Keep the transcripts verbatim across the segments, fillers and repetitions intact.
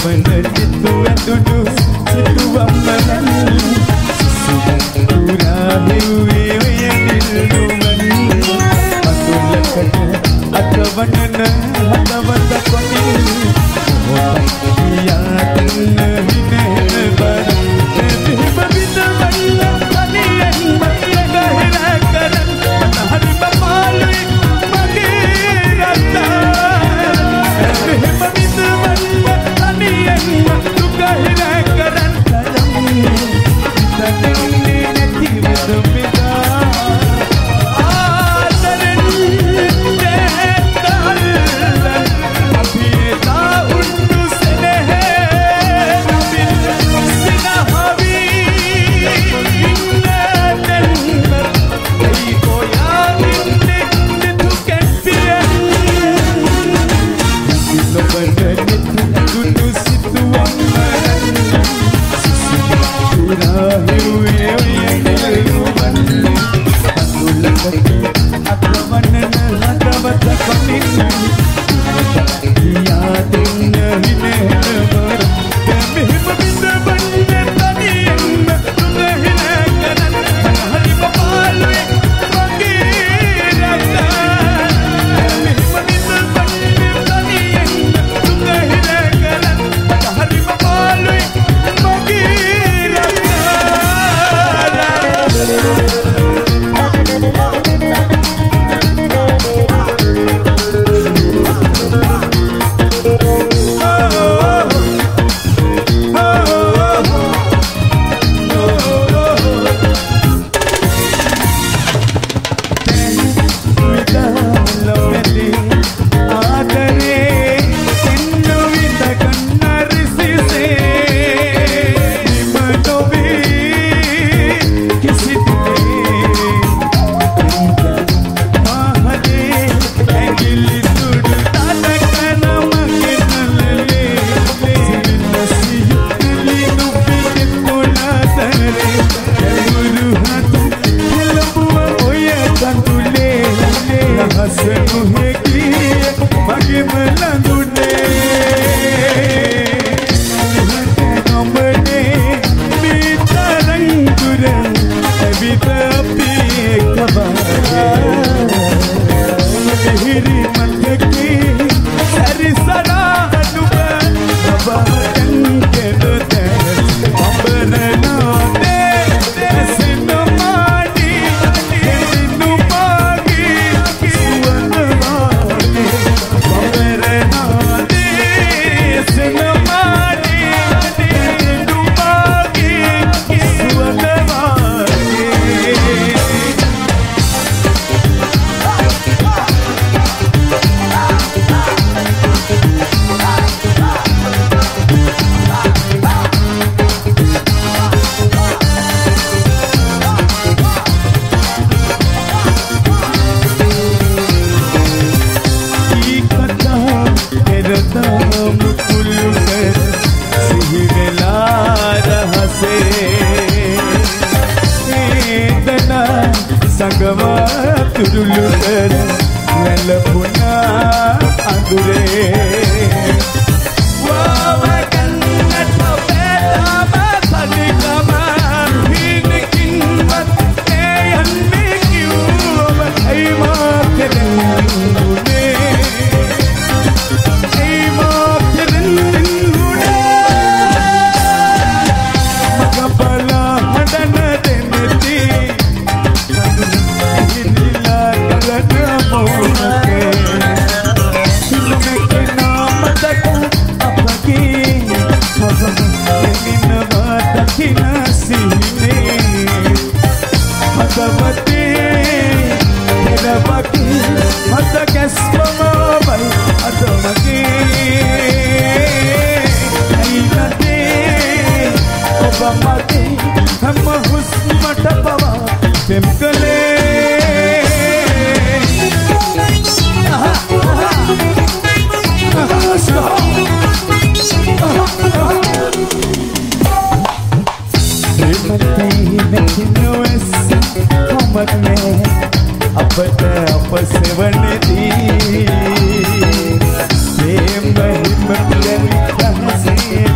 Prem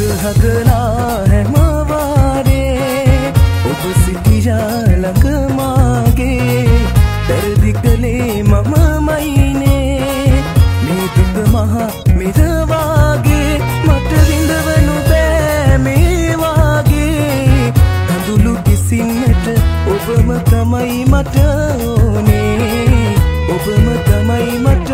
හදලා හැමවාරේ ඔබ සිටියා ළඟ මාගේ වැරදි කළේ මමමයිනේ මේ දුක මහා මිද වාගේ මට විඳවනු බෑ මේ වාගේ කඳුළු කිසින්නට ඔබම තමයි මට ඕනේ ඔබම තමයි මට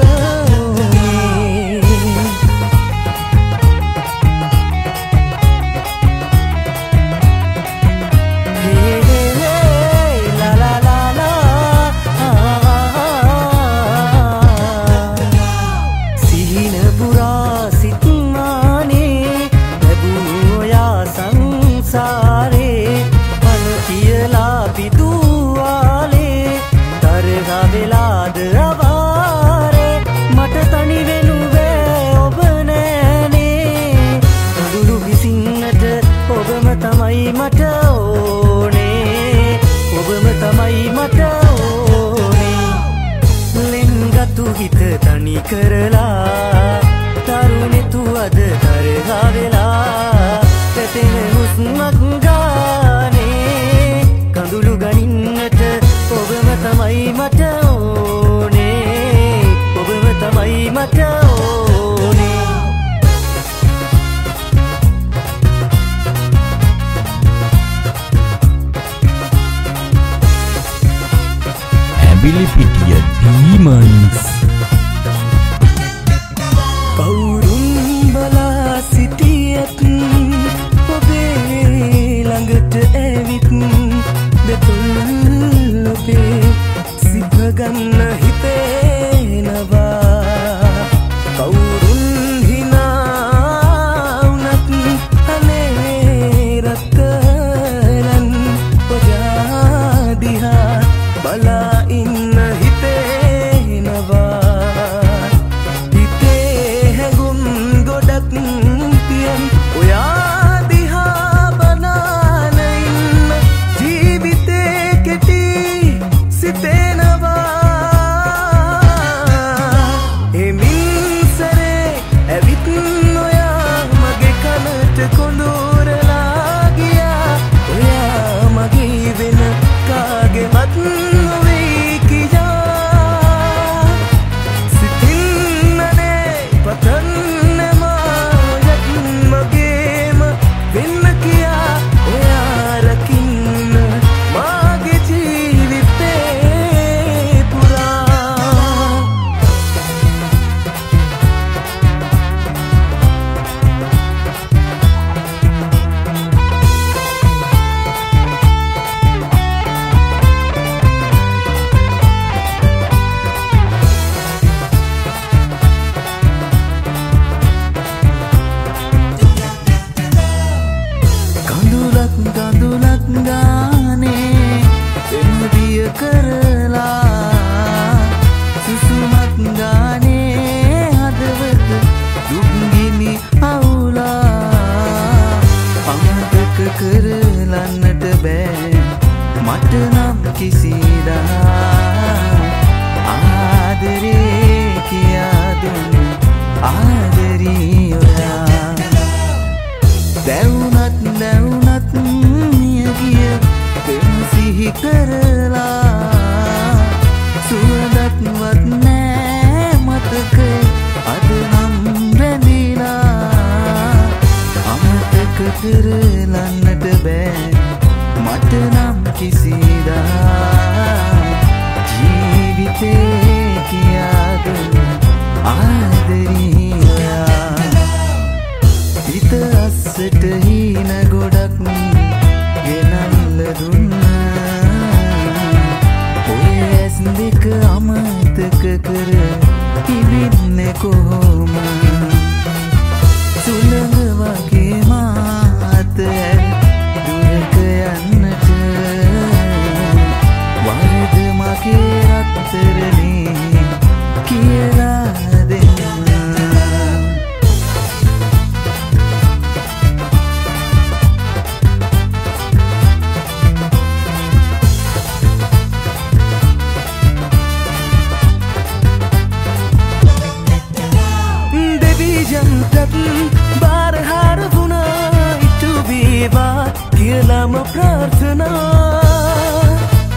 මට ඕනේ ඔබම තමයි මට ඕනේ ලෙන්ගතු හිත තනි කරලා තරුණෙතු අද තරහා වෙලා තෙතෙන හුස්මක් ගානේ කඳුළු ගනින්නට ඔබම තමයි මට ඕනේ ඔබම තමයි මට ඕනේ Bilipitiya Demons කවුරුන් බලා සිටියත් ඔබේ ළඟට ඇවිත් දෙතුල් ඔබේ සිත ගන්න හිතෙනවා කවුරුන් හිනා වුණත් අනේ රත්තරන් ඔයා දිහා බලා ඉන්න හිතෙනවා හිතේ හැඟුම් ගොඩක් තියන් ඔයා දිහා බලාන ඉන්න ජීවිතේ කෙටි සිතෙනවා එමින්සරේ ඇවිත් ඔයා මගේ කනට කොඳුරලා ගියා ඔයා මගේ වෙන කාගෙවත් කරලන්නට බෑ මට නම් කිසිදා ආදරේ කියා දුන්න ආදරී ඔයා දැවුනත් දැවුනත් මිය ගිය පෙම් සිහි කරලා සුවඳත්වත් නෑ මතක අද නම් රැඳිලා අමතක කරලන්නට බෑ මට නම් කිසිදා ජීවිතේ කියා දුන්න ආදරී ඔයා හිත අස්සට හීන ගොඩක් ගෙනල්ල දුන්න ඔය ඇස් දෙක අමතක කර ඉවින්නේ කොහොම සුළඟ වගේ මාත දුරක යන්නට වරද මගේ රත්තරනේ කියලා දෙන්න දෙවි ජන්තත් බාරහාර වුණා වේවා කියලාම ප්‍රාර්ථනා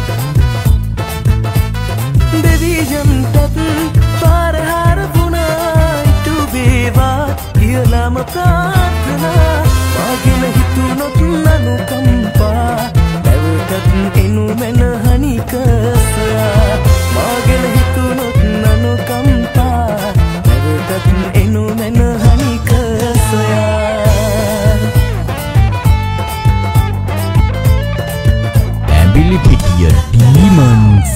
දෙවියන්ටත් පාරහර වුණා ඉටු වේවා කියලාම ප්‍රාර්ථනා මාගෙන හිතුනොත් නනුකම්පා නැවතත් එනු මැන හනිකසයා මාගෙන හිතුනොත් නනුකම්පා නැවතත් එනු මැන හනිකසයා Ability Demons.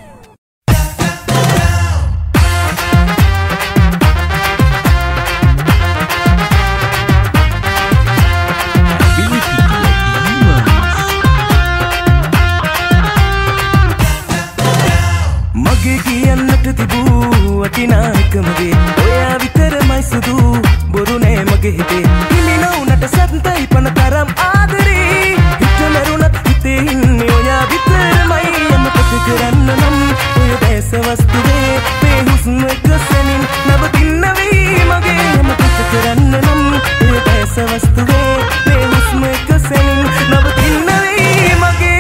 මගේ කියන්නට තිබූ වටිනාකමගේ ඔයා විතරමයි සුදු බොරු නෑ මගේ හිතේ හිමි නොවුනට සත්තයි පන තරම් ආදරේ හිත මරුණත් හිතේ ඉන්නේ ඔයා විතරමයි යමකට කරන්න නම් ඔය දැස වස්තුවේ මේ හුස්ම එක සැනින් නවතින්න වෙයි මගේ යමකට කරන්න නම් ඔය දැස වස්තුවේ මේ හුස්ම එක සැනින් නවතින්න වෙයි මගේ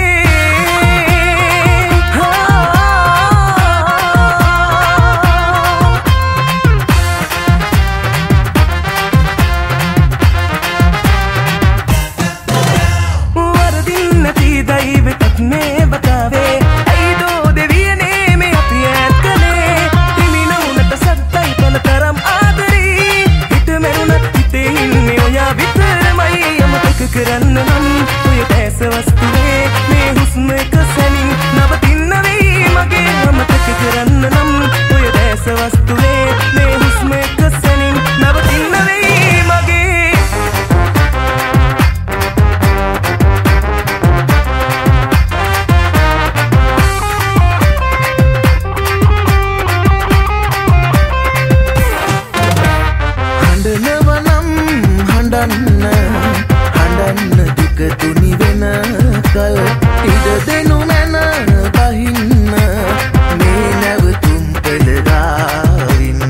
කරන්න නම් ඔය දැස වස්තුවේ මේ හුස්ම එක සැනින් නවතින්න වෙයි මගේ අමතක කරන්න නම් ඔය දැස වස්තුවේ මේ හුස්ම එක සැනින් නවතින්න වෙයි මගේ හඬනව නම් හඬන්න හඬන්න දුක තුනි වෙන කල් ඉඩ දෙනු මැන බහින්න මේ නැවතුම් පෙළදාවින්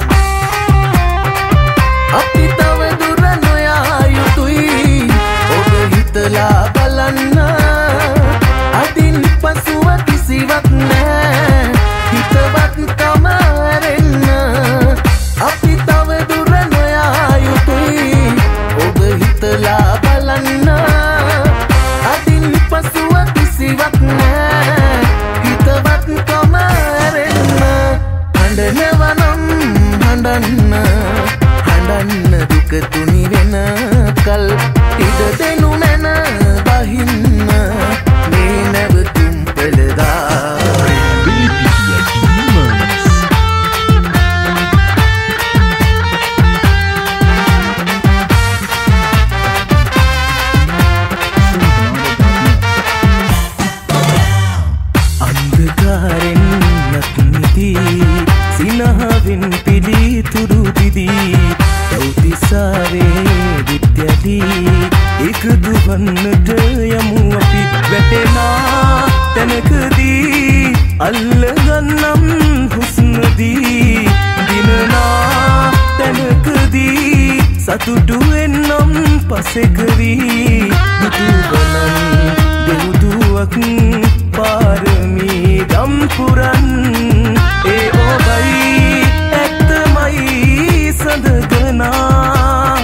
අපි තව දුර නොයා යුතුයි ඔබ හිතලා බලන්න අදින් පසුව කිසිවක් නෑ හිතවත් කම ඇරෙන්න අපි තව දුර නොයා යුතුයි ඔබ හිතලා බලන්න අදින් පසුව කිසිවක් නෑ හිතවත් කම ඇරෙන්න හඬනව නම් හඬන්න හඬන්න දුක තුනි වෙන කල් ඉඩ දෙනු මැන බහින්න මේ නැවතුම් පෙළදාරින් අන්ධකාරෙන් නැත්නිති සිනහවෙන් පිළිතුරු දිදී තවතිසාවේ විද්‍යදී එකදු වන්නට යමු අපි වැටෙනා තැනකදී අල්ලගන්නම් හුස්නදී දිනනා තැනකදී සතුටු වෙන්නම් පසෙකවී දුටුබනම් දෙවුදුවක් පාරමී ගම්පුරන් ඒ ඔබයි ඇත්තමයි සඳගනා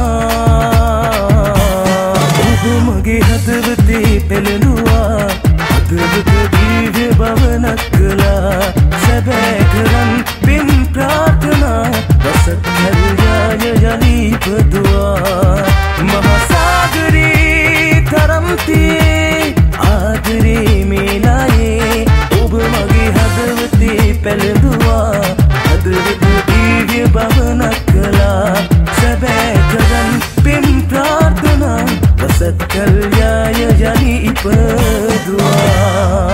ඔබ මගේ හදවතේ පැළඳුවා හදවත දීව්‍ය භවනක් කළා සැබෑ කරන් පින් ප්‍රාර්ථනා වසත් කල්යාය යලි ඉපදුවා මහසාගරේ තරම් තියේ ආදරේ මේලායේ ඔබ මගේ හදවතේ පැළඳුවා හදවත දීව්‍ය භවනක් කළා සැබෑ කරන් පින් ප්‍රාර්ථනා වසත් කල්යාය යලි ඉපදුවා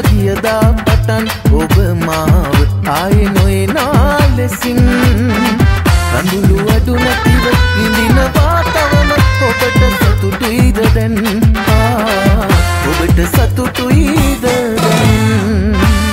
කියදා පටන් ඔබ මාව ආයේ නොයනා ලෙසින් රඳුළු අඩු නැතිව ඉඳිනවා තවම ඔබට සතුටුයිද දැන් ආ ඔබට සතුටුයිද දැන්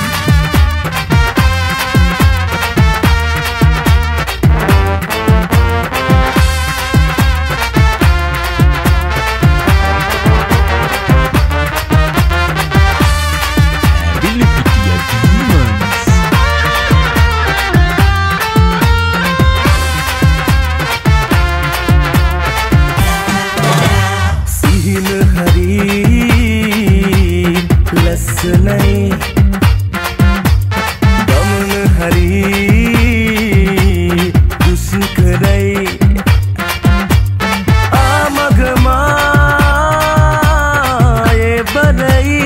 ගමන හරි දුෂ්කරයි ආමගමායේ බරයි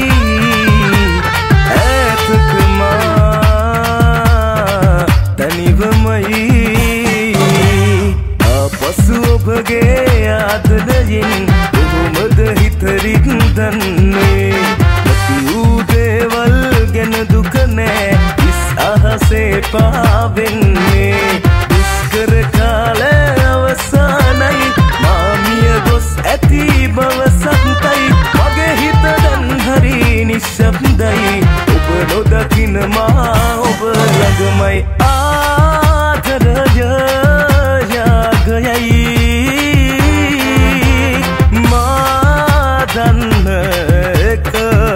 ඇතකමා තනිවමයි අපසු ඔබගේ ආදරයෙන් ඔබමද හිතරික් දන්නේ දේවල් ගැන දුක නෑ ඉස් අහසේ පාවෙන්නේ දුෂ්කර කාල අවසානයි මාමිය ගොස් ඇති බව සත්‍යයි මගේ හිත දැන් හරි නිශ්ශබ්දයි ඔබ නොදකින මා ඔබ ළඟමයි ආදරය යාගයයි මා දන්න එක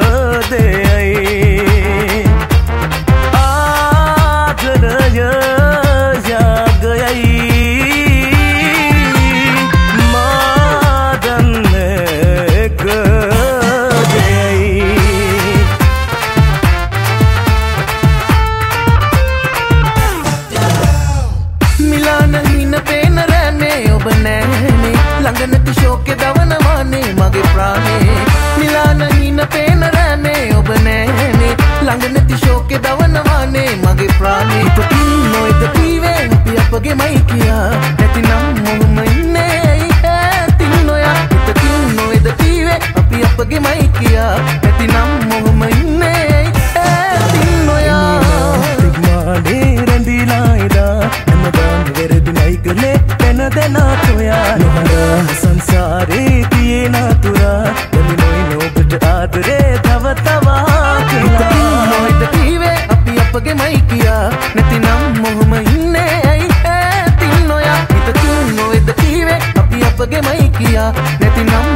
ළඟනති ශෝකෙ දවනවානේ මගේ ප්‍රාණේ මිලාන හින පේන රෑනේ ඔබ නෑනේ ළඟනති ශෝකෙ දවනවානේ මගේ ප්‍රාණේ ඉතින් නොයිද කීවේ අපි අපගේමයි කියා නැතිනම් මොහොම ඉන්නේ ඇතින් නොයා ඉතින් නොයිද කීවේ අපි අපගේමයි කියා නැතිනම් මොහොම ඉන්නේ ඇතින් නොයා තිග්මානේ රැඳිලා ඉදා හැමදාම වෙරදිනයි කලේ පැන දෙනා තෝයා නොහර සංසාරේ තියෙන තුරා දලිනොයි නොබට ආදරේ තව තවා කියලා නොයිද කීවේ අපි අපගේමයි කියා නැතිනම් මොහොම ඉන්නේ ඇයි ඇතින් නොයා හිතකින් නොයිද කීවේ අපි අපගේමයි කියා නැතිනම්